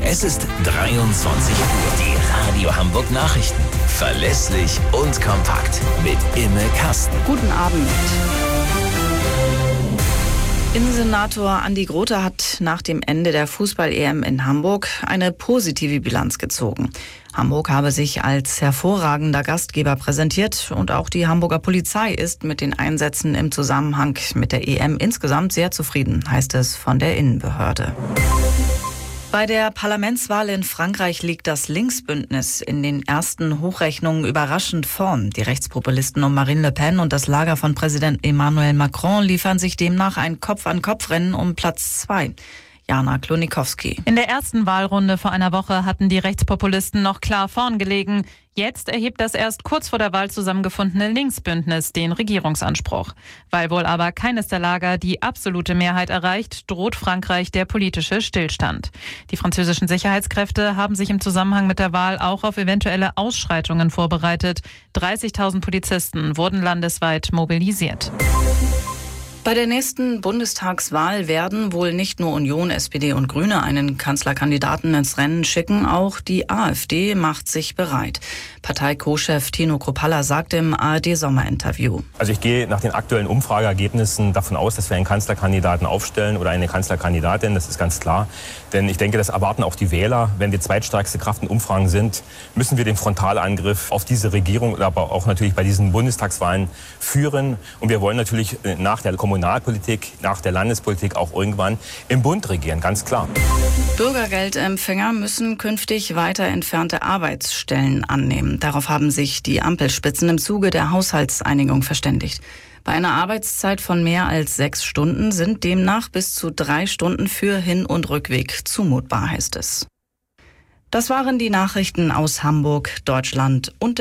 Es ist 23 Uhr. Die Radio Hamburg Nachrichten. Verlässlich und kompakt mit Imme Kasten. Guten Abend. Innensenator Andi Grote hat nach dem Ende der Fußball-EM in Hamburg eine positive Bilanz gezogen. Hamburg habe sich als hervorragender Gastgeber präsentiert und auch die Hamburger Polizei ist mit den Einsätzen im Zusammenhang mit der EM insgesamt sehr zufrieden, heißt es von der Innenbehörde. Bei der Parlamentswahl in Frankreich liegt das Linksbündnis in den ersten Hochrechnungen überraschend vorn. Die Rechtspopulisten um Marine Le Pen und das Lager von Präsident Emmanuel Macron liefern sich demnach ein Kopf-an-Kopf-Rennen um Platz 2. Jana Klonikowski. In der ersten Wahlrunde vor einer Woche hatten die Rechtspopulisten noch klar vorn gelegen. Jetzt erhebt das erst kurz vor der Wahl zusammengefundene Linksbündnis den Regierungsanspruch. Weil wohl aber keines der Lager die absolute Mehrheit erreicht, droht Frankreich der politische Stillstand. Die französischen Sicherheitskräfte haben sich im Zusammenhang mit der Wahl auch auf eventuelle Ausschreitungen vorbereitet. 30.000 Polizisten wurden landesweit mobilisiert. Bei der nächsten Bundestagswahl werden wohl nicht nur Union, SPD und Grüne einen Kanzlerkandidaten ins Rennen schicken, auch die AfD macht sich bereit. Partei-Co-Chef Tino Kruppalla sagte im ARD-Sommerinterview. Also ich gehe nach den aktuellen Umfrageergebnissen davon aus, dass wir einen Kanzlerkandidaten aufstellen oder eine Kanzlerkandidatin, das ist ganz klar. Denn ich denke, das erwarten auch die Wähler. Wenn wir zweitstärkste Kraft in Umfragen sind, müssen wir den Frontalangriff auf diese Regierung, aber auch natürlich bei diesen Bundestagswahlen führen. Und wir wollen natürlich nach der Kommunalpolitik, nach der Landespolitik auch irgendwann im Bund regieren, ganz klar. Bürgergeldempfänger müssen künftig weiter entfernte Arbeitsstellen annehmen. Darauf haben sich die Ampelspitzen im Zuge der Haushaltseinigung verständigt. Bei einer Arbeitszeit von mehr als 6 Stunden sind demnach bis zu 3 Stunden für Hin- und Rückweg zumutbar, heißt es. Das waren die Nachrichten aus Hamburg, Deutschland und